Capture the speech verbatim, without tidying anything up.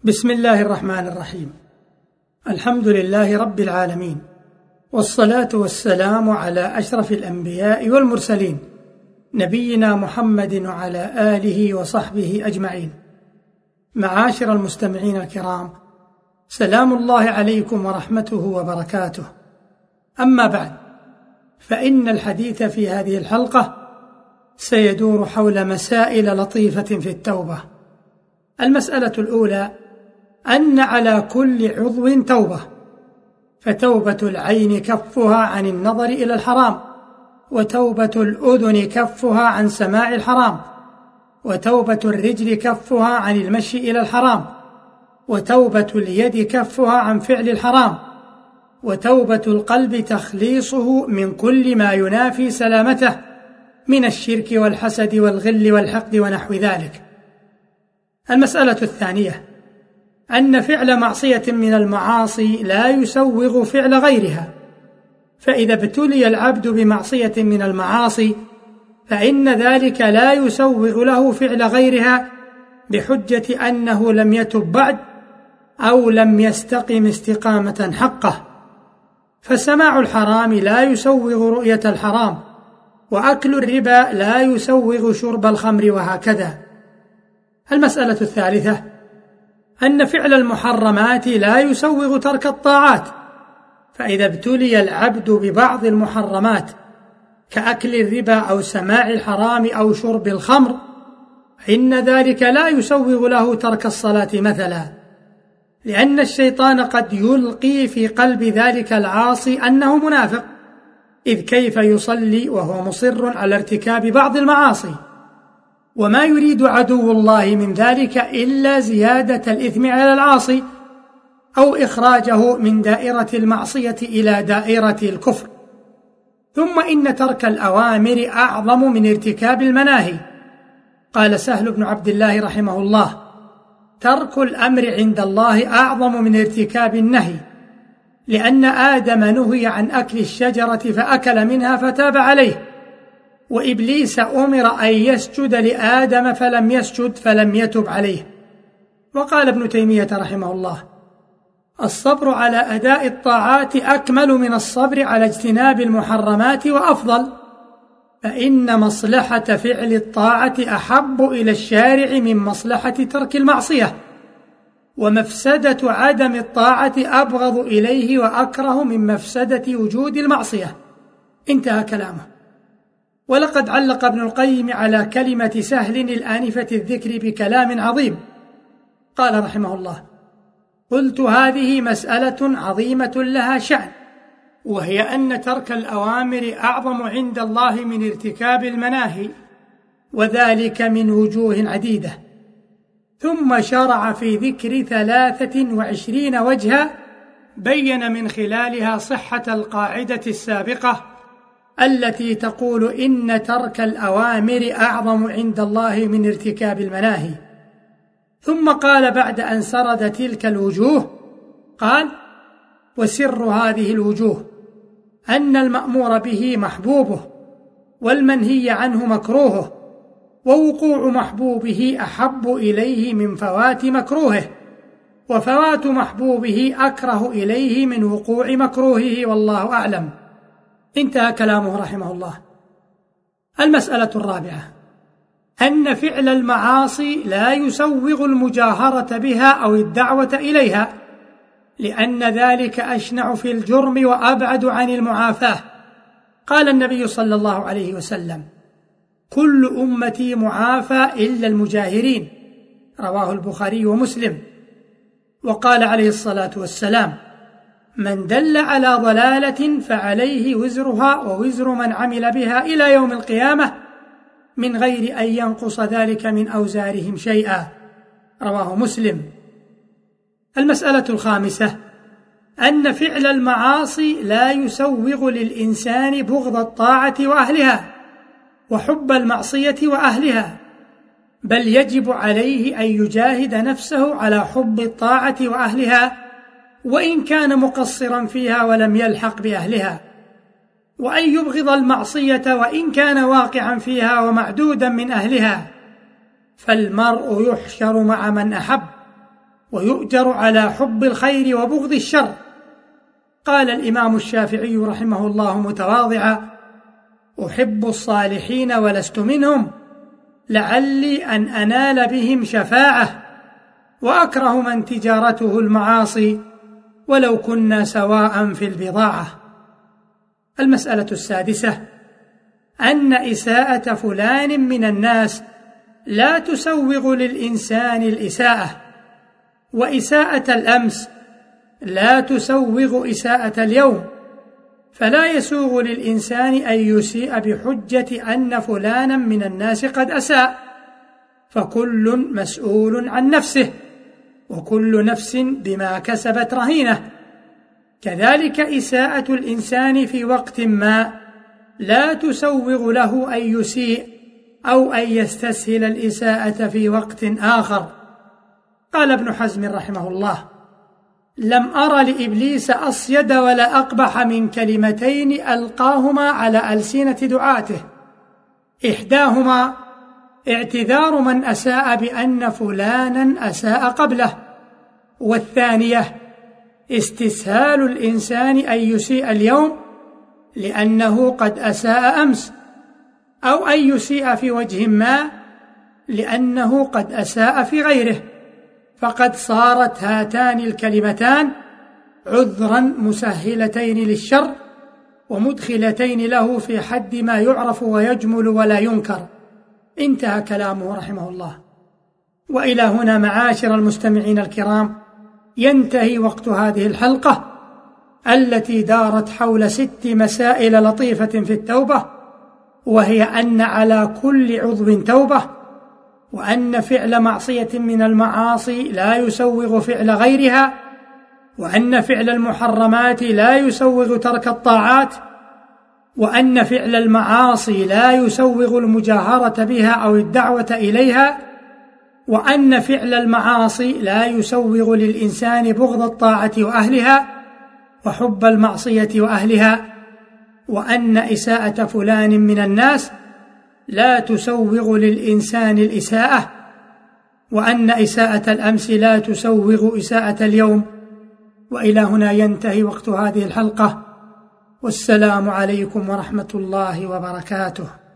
بسم الله الرحمن الرحيم. الحمد لله رب العالمين، والصلاة والسلام على أشرف الأنبياء والمرسلين، نبينا محمد وعلى آله وصحبه أجمعين. معاشر المستمعين الكرام، سلام الله عليكم ورحمته وبركاته. أما بعد، فإن الحديث في هذه الحلقة سيدور حول مسائل لطيفة في التوبة. المسألة الأولى أن على كل عضو توبة، فتوبة العين كفها عن النظر إلى الحرام، وتوبة الأذن كفها عن سماع الحرام، وتوبة الرجل كفها عن المشي إلى الحرام، وتوبة اليد كفها عن فعل الحرام، وتوبة القلب تخليصه من كل ما ينافي سلامته من الشرك والحسد والغل والحقد ونحو ذلك. المسألة الثانية أن فعل معصية من المعاصي لا يسوغ فعل غيرها، فإذا ابتلي العبد بمعصية من المعاصي فإن ذلك لا يسوغ له فعل غيرها بحجة أنه لم يتب بعد أو لم يستقم استقامة حقه. فسماع الحرام لا يسوغ رؤية الحرام، وأكل الربا لا يسوغ شرب الخمر، وهكذا. المسألة الثالثة أن فعل المحرمات لا يسوغ ترك الطاعات، فإذا ابتلي العبد ببعض المحرمات كأكل الربا أو سماع الحرام أو شرب الخمر فإن ذلك لا يسوغ له ترك الصلاة مثلا، لأن الشيطان قد يلقي في قلب ذلك العاصي أنه منافق، إذ كيف يصلي وهو مصر على ارتكاب بعض المعاصي؟ وما يريد عدو الله من ذلك إلا زيادة الإثم على العاصي أو إخراجه من دائرة المعصية إلى دائرة الكفر. ثم إن ترك الأوامر أعظم من ارتكاب المناهي. قال سهل بن عبد الله رحمه الله: ترك الأمر عند الله أعظم من ارتكاب النهي، لأن آدم نهي عن أكل الشجرة فأكل منها فتاب عليه، وإبليس أمر أن يسجد لآدم فلم يسجد فلم يتب عليه. وقال ابن تيمية رحمه الله: الصبر على أداء الطاعات أكمل من الصبر على اجتناب المحرمات وأفضل، فإن مصلحة فعل الطاعة أحب إلى الشارع من مصلحة ترك المعصية، ومفسدة عدم الطاعة أبغض إليه وأكره من مفسدة وجود المعصية. انتهى كلامه. ولقد علق ابن القيم على كلمة سهل الآنفة الذكر بكلام عظيم. قال رحمه الله: قلت هذه مسألة عظيمة لها شأن، وهي أن ترك الأوامر أعظم عند الله من ارتكاب المناهي، وذلك من وجوه عديدة. ثم شرع في ذكر ثلاثة وعشرين وجها بين من خلالها صحة القاعدة السابقة التي تقول إن ترك الأوامر أعظم عند الله من ارتكاب المناهي. ثم قال بعد أن سرد تلك الوجوه، قال: وسر هذه الوجوه أن المأمور به محبوبه، والمنهي عنه مكروهه، ووقوع محبوبه أحب إليه من فوات مكروهه، وفوات محبوبه أكره إليه من وقوع مكروهه، والله أعلم. انتهى كلامه رحمه الله. المسألة الرابعة أن فعل المعاصي لا يسوغ المجاهرة بها أو الدعوة إليها، لأن ذلك أشنع في الجرم وأبعد عن المعافاة. قال النبي صلى الله عليه وسلم: كل أمتي معافى إلا المجاهرين، رواه البخاري ومسلم. وقال عليه الصلاة والسلام: من دل على ضلالة فعليه وزرها ووزر من عمل بها إلى يوم القيامة من غير أن ينقص ذلك من أوزارهم شيئا، رواه مسلم. المسألة الخامسة أن فعل المعاصي لا يسوغ للإنسان بغض الطاعة وأهلها وحب المعصية وأهلها، بل يجب عليه أن يجاهد نفسه على حب الطاعة وأهلها وإن كان مقصرا فيها ولم يلحق بأهلها، وأن يبغض المعصية وإن كان واقعا فيها ومعدودا من أهلها، فالمرء يحشر مع من أحب، ويؤجر على حب الخير وبغض الشر. قال الإمام الشافعي رحمه الله متواضعا: أحب الصالحين ولست منهم، لعلي أن أنال بهم شفاعة، وأكره من تجارته المعاصي ولو كنا سواء في البضاعة. المسألة السادسة: أن إساءة فلان من الناس لا تسوغ للإنسان الإساءة، وإساءة الأمس لا تسوغ إساءة اليوم، فلا يسوغ للإنسان أن يسيء بحجة أن فلانا من الناس قد أساء، فكل مسؤول عن نفسه، وكل نفس بما كسبت رهينة. كذلك إساءة الإنسان في وقت ما لا تسوغ له أن يسيء أو أن يستسهل الإساءة في وقت آخر. قال ابن حزم رحمه الله: لم أر لإبليس أصيد ولا أقبح من كلمتين ألقاهما على ألسنة دعاته: إحداهما اعتذار من أساء بأن فلانا أساء قبله، والثانية استسهال الإنسان أن يسيء اليوم لأنه قد أساء أمس، أو أن يسيء في وجه ما لأنه قد أساء في غيره، فقد صارت هاتان الكلمتان عذرا مسهلتين للشر ومدخلتين له في حد ما يعرف ويجمل ولا ينكر. انتهى كلامه رحمه الله. وإلى هنا معاشر المستمعين الكرام ينتهي وقت هذه الحلقة التي دارت حول ست مسائل لطيفة في التوبة، وهي أن على كل عضو توبة، وأن فعل معصية من المعاصي لا يسوغ فعل غيرها، وأن فعل المحرمات لا يسوغ ترك الطاعات، وأن فعل المعاصي لا يسوغ المجاهرة بها أو الدعوة إليها، وأن فعل المعاصي لا يسوغ للإنسان بغض الطاعة وأهلها وحب المعصية وأهلها، وأن إساءة فلان من الناس لا تسوغ للإنسان الإساءة، وأن إساءة الأمس لا تسوغ إساءة اليوم. وإلى هنا ينتهي وقت هذه الحلقة، والسلام عليكم ورحمة الله وبركاته.